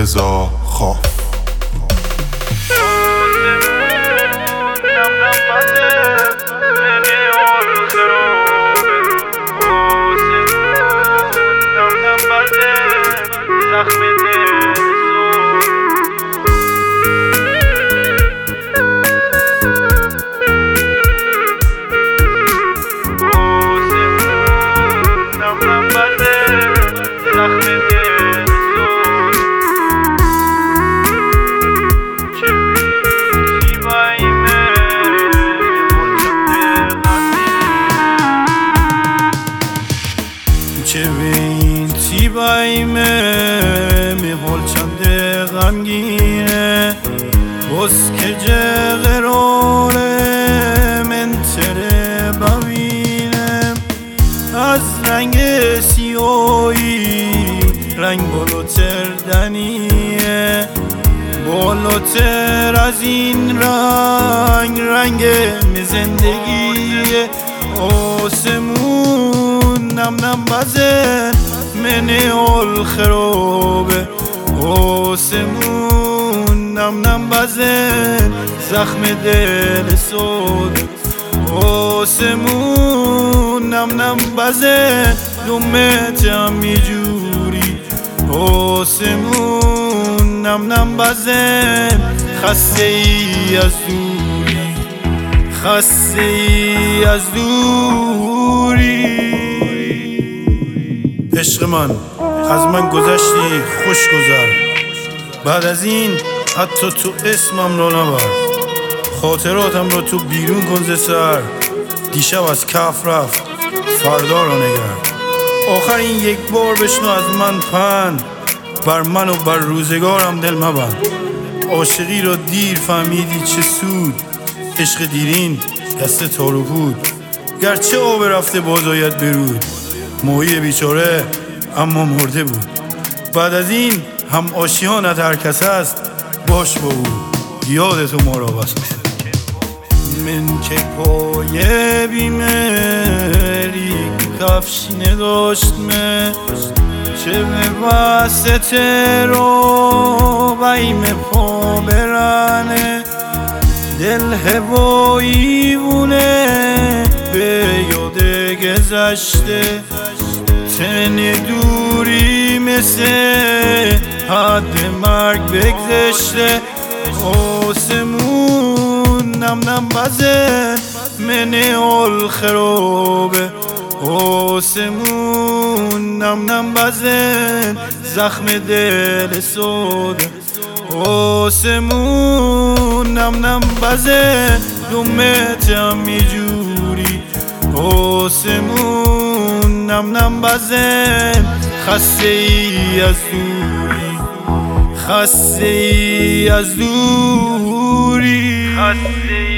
رضا خاف. چه این تیبایمه میخول چنده غمگینه بس که جغروره من تره ببینم از رنگ سیاهی رنگ بالاتر دنیه بالاتر از این رنگ زندگیه آسمون نم نم بزن منی الخرابه آسمون نم نم بزن زخم دل سوده آسمون نم نم بزن دومتم میجوری آسمون نم نم بزن خسته ای از دوری خسته ای از دوری عشق من از من گذشتی خوش گذر بعد از این حتی تو اسمم رو نبر خاطراتم رو تو بیرون کن ز سر دیشب از کف رفت فردا رو نگر آخرین یک بار بشنو از من پند بر من و بر روزگارم دل مبند عاشقی رو دیر فهمیدی چه سود عشق دیرین دست تارو بود گرچه آب رفته بازاید برود مویی بیچاره اما مرده بود بعد از این هم آشیانت هر کس است باش با او یادتو ما را بس من که پای بیمری کفش نداشتم چه به واسطه رو بایم پا برانه دل هوایی بونه به یاد گذشته تن دوری مثل حد مرگ بگذشته آسمون نم نم بزن منی الخرابه آسمون نم نم بزن زخم دل سوده آسمون نم نم بزن دومتم میجوری آسمون نم نم بزن خسته ای از دوری خسته ای از دوری